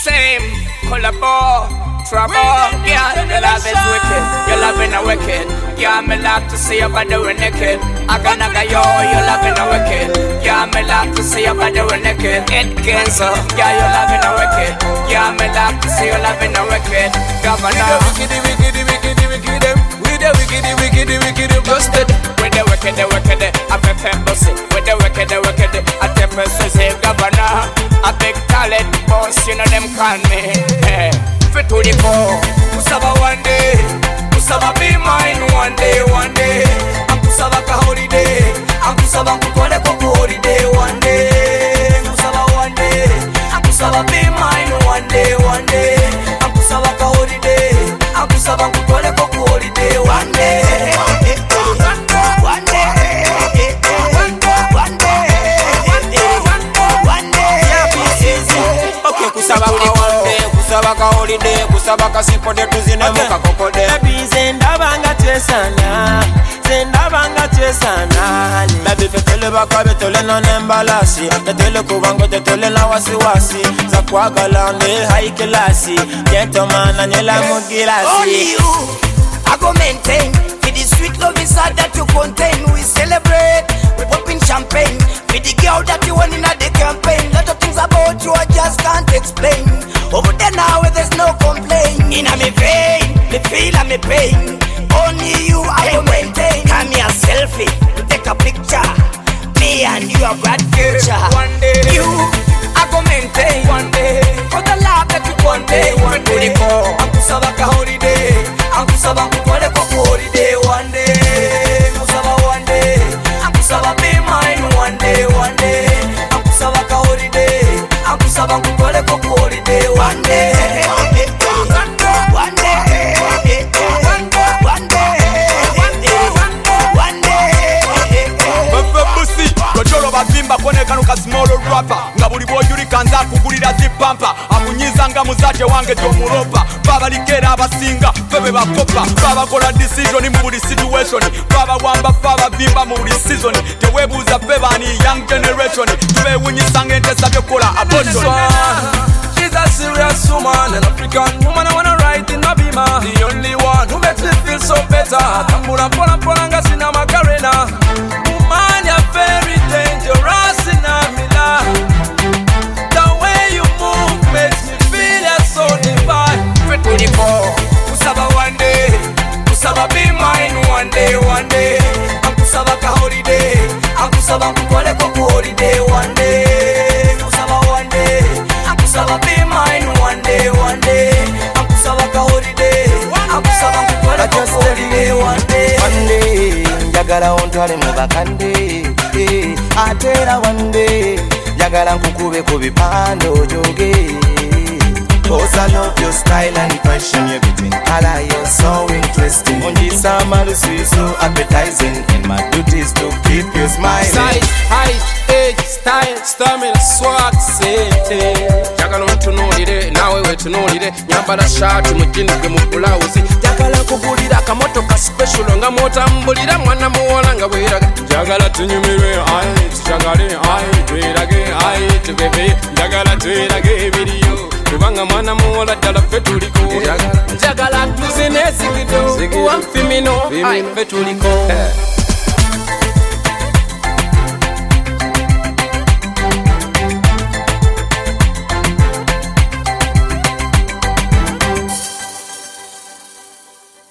same, collabo, trouble. Yeah, your love is wicked, your loving a wicked. Yeah, me like to see your body when naked. Naga yo, your loving a wicked. Yeah, me like to see your body when naked. It cancer, yeah, your loving a wicked. Yeah, me like to see your loving a wicked. Governor, with the wicked, busted. With the wicked, I prefer pussy. With the wicked, I prefer say governor. A big talent boss, you know them call me. Hey, fit to the core. Kusaba one day, Kusaba be mine one day. I'm Kusaba ka holiday. I'm Kusaba kukole koku holiday one day. Kusaba one day, I'm Kusaba be mine one day. I'm Kusaba ka holiday. I'm Kusaba kukole koku holiday one day. Kusaba ka holiday, kusaba ka sipode tuzine muka kokode. Baby zendabanga chesana. Baby fetele baka betole no nembalasi. Betele kubango tetole na wasiwasi. Za kwagala ne high class. Gentleman anela mugilasi. Only you, I go maintain. For the sweet love inside that you contain. We celebrate, we popping champagne. For the girl that you want in the campaign. Lot of things about you I just can't explain. Over there now there's no complaint. In me vein, me feel and me pain. Only you I will maintain. Come here selfie, to take a picture. Me and you have got future. One day, you I go maintain. One day, for the love that you one day. I'm Kusaba ka holiday. I'm Kusaba kukole koku holiday. One day, Kusaba one day. I'm Kusaba be mine one day. I'm Kusaba ka holiday. I'm Kusaba kukole koku holiday. One day. Bazimba koneka nuka small rapper. Nga buli boyuri kanza kugulira zipampa. Amunyiza nga muzaje wange jomuropa. Baba likera abasinga, febe bakopa. Baba kola decision mu buli situation. Baba wamba baba vimba mu buli season. Tewebuza feba ni young generation. Tube wunyisa ngente sabye kola abortion. She's a serious woman, an African woman. I wanna ride in a Bima. The only one who makes me feel so better. Tambula pola nga sina macarena. Woman, you're very dangerous in a mila. The way you move makes me feel so divine. Fit to the core. Kusaba one day, Kusaba be mine one day. I'm Kusaba ka holiday. I'm Kusaba kukole koku holiday one day. Kusaba one day, I'm Kusaba be mine one day. I'm Kusaba ka holiday. I'm Kusaba kukole koku holiday one day. Jagala ontwale mu bakande. Atera one day. Jagala nkukube ku bipande ojoge. Cause I love your style and fashion, everything. I like you so interesting. Only summer is so appetizing, and my duty is to keep you smiling. Size, height, age, style, stamina, swag, sete. Jagala ontunulire, nawe wetunulire. Nyambala shati mujinike mu blouse. Jagala kugulira kamoto ka special nga motambulira mwana muwala nga bweraga. Jagala tunyumirwe, aye, tuchagale, aye, twerage, aye, tubebe. Jagala twerage video. Kubanga mwana muwala ddala ffe tuliko. Njagala tuzine zigido, wamfimino, aye, ffe tuliko.